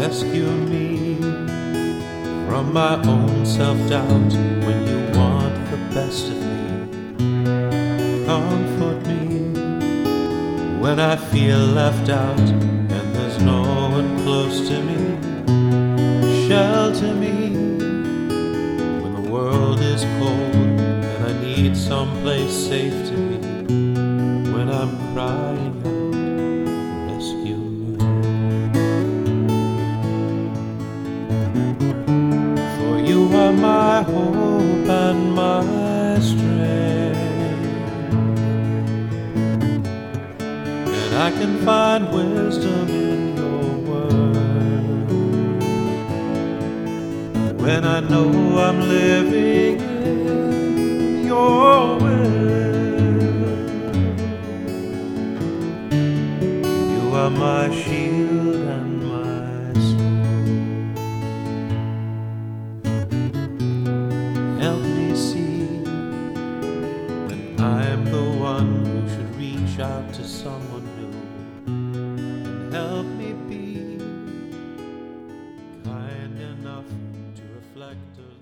Rescue me from my own self-doubt when you want the best of me. Comfort me when I feel left out and there's no one close to me. Shelter me when the world is cold and I need someplace safe to be. When I'm crying out, rescue me. For you are my hope and my strength, and I can find wisdom in your word. When I know I'm living in your will, you are my shield and my sword. Help me see when I am the one who should reach out to someone new, and help me be kind enough to reflect